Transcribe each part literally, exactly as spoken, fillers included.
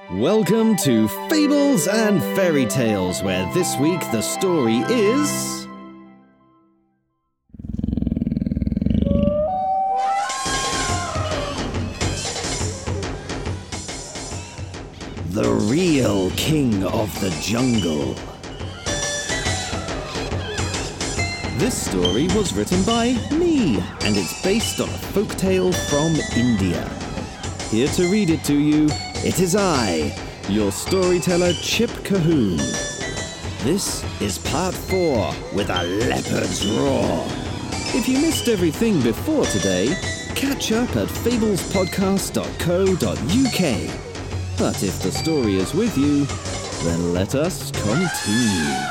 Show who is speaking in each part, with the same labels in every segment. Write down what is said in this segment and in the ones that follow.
Speaker 1: Welcome to Fables and Fairy Tales, where this week the story is... The Real King of the Jungle. This story was written by me, and it's based on a folktale from India. Here to read it to you, it is I, your storyteller Chip Cahoon. This is part four with a leopard's roar. If you missed everything before today, catch up at fables podcast dot co dot u k. But if the story is with you, then let us continue.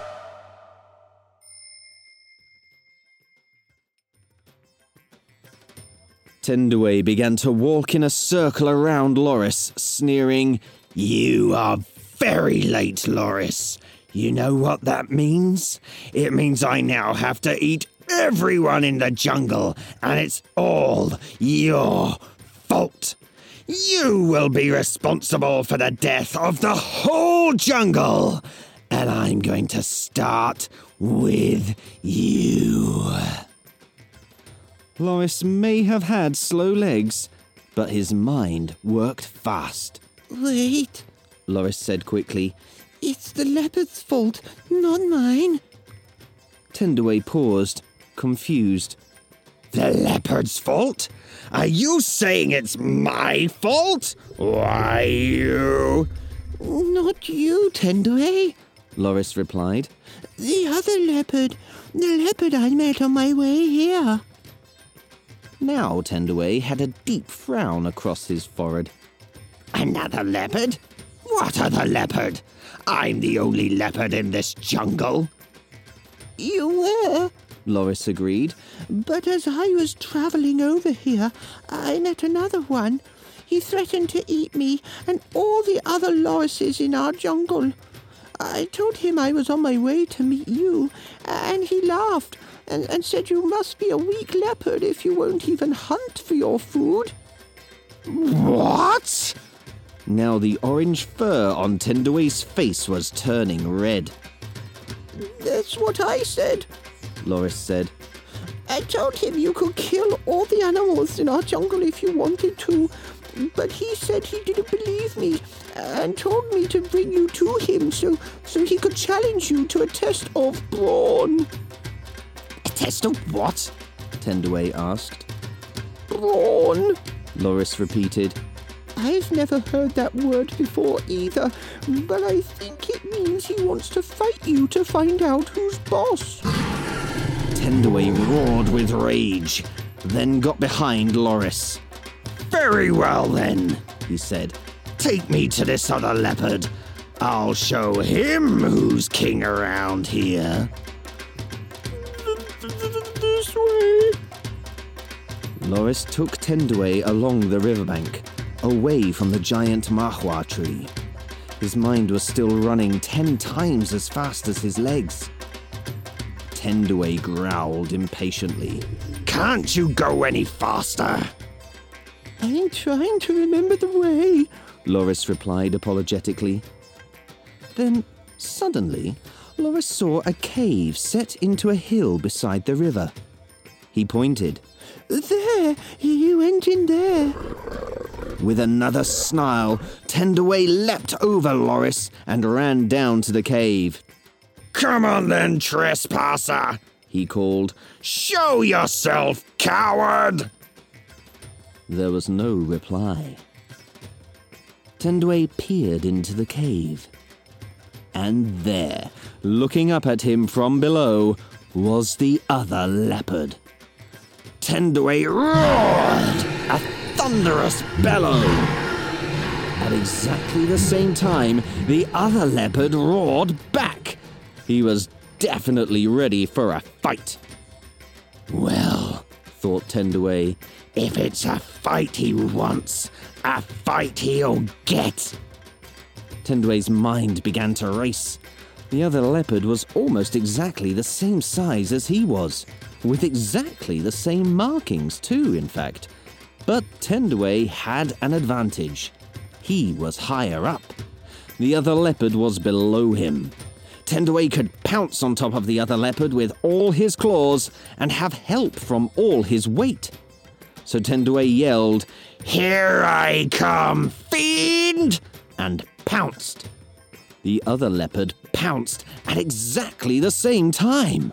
Speaker 1: Tendaway began to walk in a circle around Loris, sneering, "You are very late, Loris. You know what that means? It means I now have to eat everyone in the jungle, and it's all your fault. You will be responsible for the death of the whole jungle, and I'm going to start with you." Loris may have had slow legs, but his mind worked fast.
Speaker 2: "Wait,"
Speaker 1: Loris said quickly.
Speaker 2: "It's the leopard's fault, not mine."
Speaker 1: Tendaway paused, confused.
Speaker 3: The leopard's fault? Are you saying it's my fault? Why, you...
Speaker 2: "Not you, Tendaway,"
Speaker 1: Loris replied.
Speaker 2: "The other leopard. The leopard I met on my way here."
Speaker 1: Now Tendaway had a deep frown across his forehead.
Speaker 3: Another leopard? What other leopard? I'm the only leopard in this jungle.
Speaker 2: "You were,"
Speaker 1: Loris agreed.
Speaker 2: "but as I was travelling over here, I met another one. He threatened to eat me and all the other Lorises in our jungle. I told him I was on my way to meet you, and he laughed and, and said you must be a weak leopard if you won't even hunt for your food."
Speaker 3: What?
Speaker 1: Now the orange fur on Tendaway's face was turning red.
Speaker 2: "That's what I said,"
Speaker 1: Loris said.
Speaker 2: "I told him you could kill all the animals in our jungle if you wanted to, but he said he didn't believe me and told me to bring you to him so, so he could challenge you to a test of brawn."
Speaker 3: A test of what?
Speaker 1: Tendaway asked.
Speaker 2: "Brawn,"
Speaker 1: Loris repeated.
Speaker 2: "I've never heard that word before either, but I think it means he wants to fight you to find out who's boss."
Speaker 1: Tendaway roared with rage, then got behind Loris.
Speaker 3: Very well then,
Speaker 1: he said.
Speaker 3: "Take me to this other leopard. I'll show him who's king around here."
Speaker 2: "This way."
Speaker 1: Loris took Tendaway along the riverbank, away from the giant mahua tree. His mind was still running ten times as fast as his legs. Tendaway growled impatiently.
Speaker 3: "Can't you go any faster?"
Speaker 2: "I'm trying to remember the way,"
Speaker 1: Loris replied apologetically. Then, suddenly, Loris saw a cave set into a hill beside the river. He pointed.
Speaker 2: "There, he went in there."
Speaker 1: With another snarl, Tendaway leapt over Loris and ran down to the cave.
Speaker 3: "Come on then, trespasser," he called. "Show yourself, coward!"
Speaker 1: There was no reply. Tendaway peered into the cave. And there, looking up at him from below, was the other leopard.
Speaker 3: Tendaway roared, a thunderous bellow.
Speaker 1: At exactly the same time, the other leopard roared back. He was definitely ready for a fight.
Speaker 3: Well,
Speaker 1: thought Tendaway,
Speaker 3: if it's a fight he wants, a fight he'll get.
Speaker 1: Tendaway's mind began to race. The other leopard was almost exactly the same size as he was, with exactly the same markings too, in fact. But Tendaway had an advantage. He was higher up. The other leopard was below him. Tendaway could pounce on top of the other leopard with all his claws and have help from all his weight. So Tendaway yelled, "Here I come, fiend!" and pounced. The other leopard pounced at exactly the same time.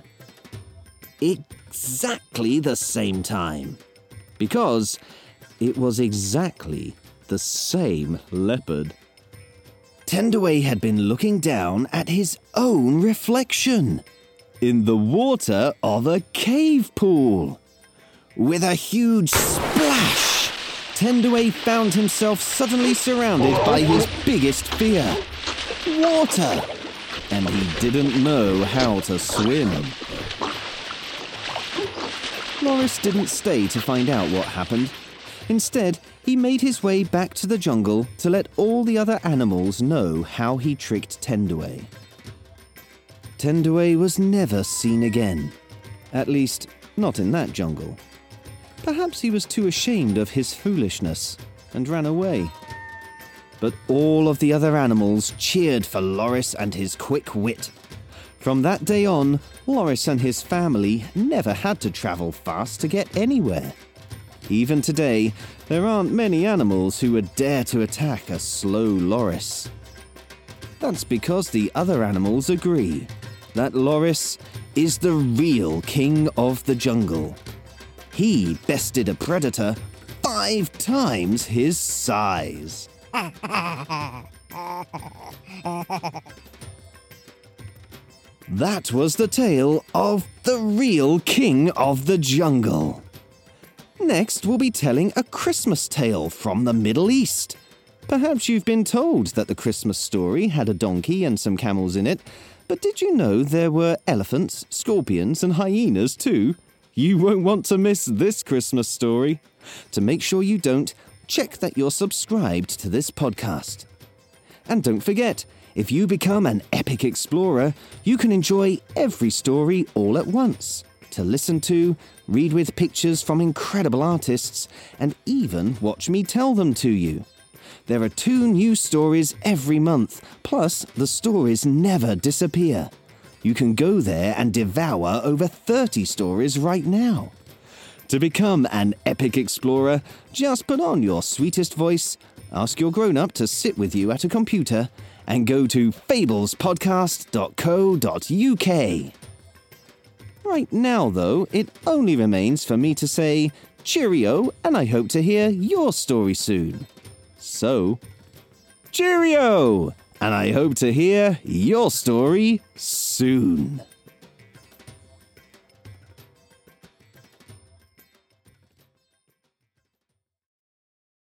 Speaker 1: Exactly the same time. Because it was exactly the same leopard. Tendaway had been looking down at his own reflection in the water of a cave pool. With a huge splash, Tendaway found himself suddenly surrounded by his biggest fear, water, and he didn't know how to swim. Loris didn't stay to find out what happened. Instead, he made his way back to the jungle to let all the other animals know how he tricked Tendaway. Tendaway was never seen again. At least, not in that jungle. Perhaps he was too ashamed of his foolishness and ran away. But all of the other animals cheered for Loris and his quick wit. From that day on, Loris and his family never had to travel fast to get anywhere. Even today, there aren't many animals who would dare to attack a slow Loris. That's because the other animals agree that Loris is the real king of the jungle. He bested a predator five times his size. That was the tale of the real king of the jungle. Next, we'll be telling a Christmas tale from the Middle East. Perhaps you've been told that the Christmas story had a donkey and some camels in it, but did you know there were elephants, scorpions, and hyenas too? You won't want to miss this Christmas story. To make sure you don't, check that you're subscribed to this podcast. And don't forget, if you become an epic explorer, you can enjoy every story all at once. To listen to, read with pictures from incredible artists, and even watch me tell them to you. There are two new stories every month, plus the stories never disappear. You can go there and devour over thirty stories right now. To become an epic explorer, just put on your sweetest voice, ask your grown-up to sit with you at a computer, and go to fables podcast dot co dot U K. Right now, though, it only remains for me to say cheerio, and I hope to hear your story soon. So, cheerio! And I hope to hear your story soon.